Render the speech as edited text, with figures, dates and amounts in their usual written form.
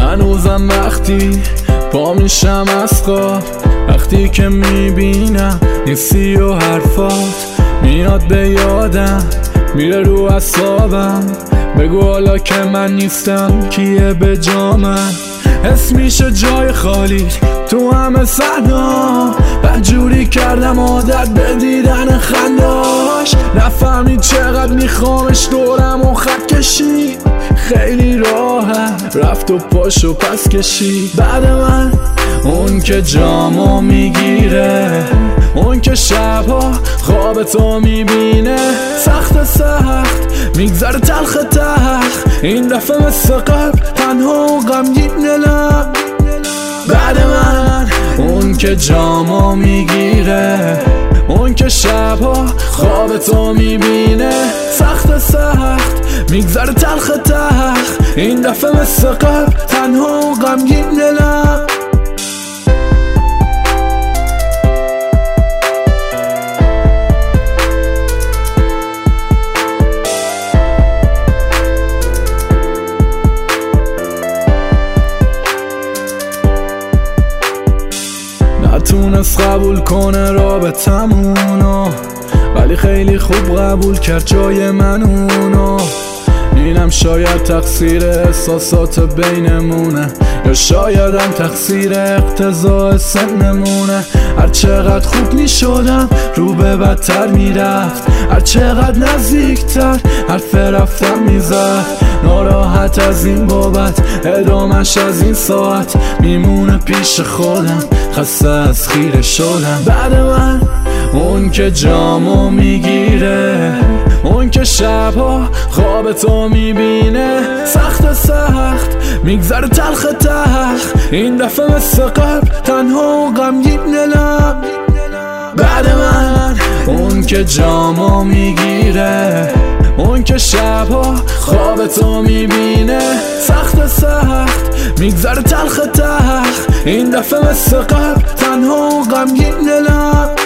هنوزم وقتی پا میشم از خواب، وقتی که میبینم نیستی و حرفات میاد به یادم، میره رو اعصابم. بگو حالا که من نیستم کیه به جا من؟ حس میشه جای خالی تو همه صحنا، بدجوری کردم عادت به دیدن خنداش. نفهمید چقدر میخوامش دورم و خط کشی، خیلی راحت رفت و پاشو پس کشی. بعد من اون که جامو میگیره، اون که شبها خواب تو میبینه، سخت میگذره تلخ این دفعه مثل قبل تنها و غمگین دلم. بعد من اون که جامو میگیره، اون که شبها خواب تو میبینه، سخت میگذره تلخ این دفعه مثل قبل تنها و غمگین دلم. نتونست قبول کنه رابطمونو، ولی خیلی خوب قبول کرد جای من اونو. اینم شاید تقصیر احساسات بینمونه، یا شایدم تقصیر اقتضاء سنمونه. هر چقدر خوب میشدم رو به بدتر میرفت، هر چقدر نزدیکتر حرف رفتم میزد. ناراحت از این بابت ادامش از این ساعت میمونه پیش خودم، خسته از خیره شدم. بعد من اون که جامو میگیره، اون که شبها خواب تو میبینه، سخت میگذره تلخ این دفعه مثل قبل تنها و غمگین دلم. بعد من اون که جامو میگیره، اون که شبها خواب تو میبینه، سخت میگذره تلخ این دفعه مثل قبل تنها و غمگین دلم.